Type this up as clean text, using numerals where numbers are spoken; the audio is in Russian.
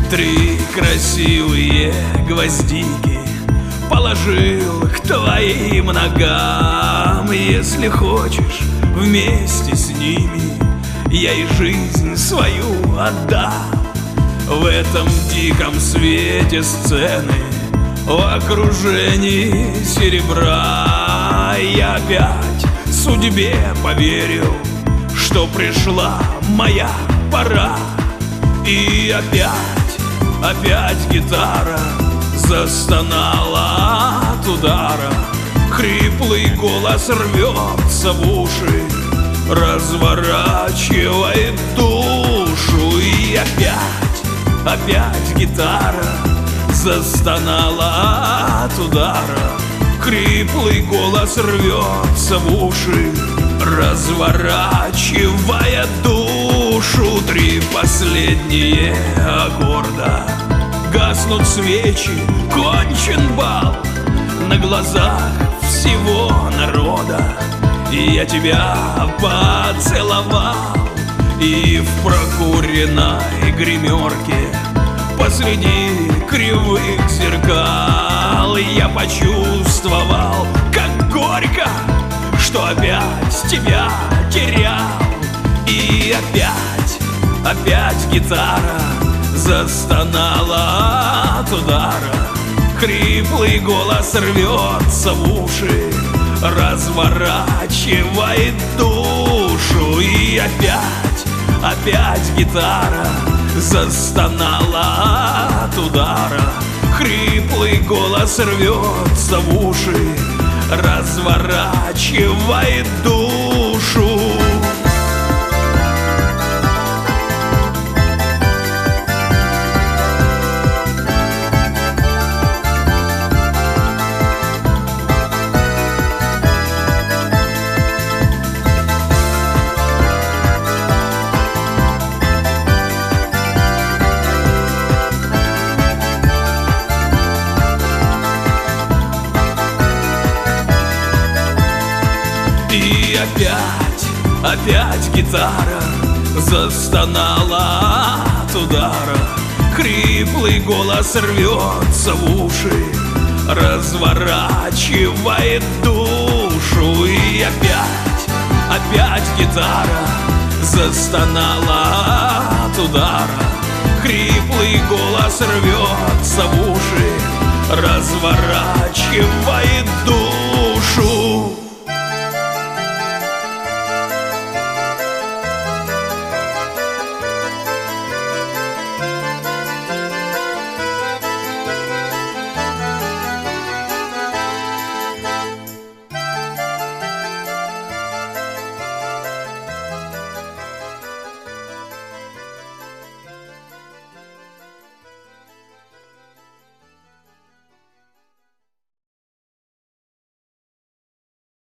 Три красивые гвоздики положил к твоим ногам. Если хочешь, вместе с ними я и жизнь свою отдам. В этом диком свете сцены, в окружении серебра, я опять судьбе поверил, что пришла моя пора. И опять гитара застонала от удара. Хриплый голос рвется в уши, разворачивает душу. И опять гитара застонала от удара. Хриплый голос рвется в уши, разворачивая душу. Три последние аккорда, гаснут свечи, кончен бал на глазах всего народа. И я тебя поцеловал, и в прокуренной гримерке посреди кривых зеркал я почувствовал, как горько, что опять тебя терял. И опять гитара застонала от удара. Хриплый голос рвется в уши, разворачивает душу. И опять гитара застонала от удара. Хриплый голос рвется в уши, разворачивает душу. И опять гитара застонала от удара. Хриплый голос рвется в уши, разворачивает душу. И опять гитара застонала от удара. Хриплый голос рвется в уши, разворачивает душу.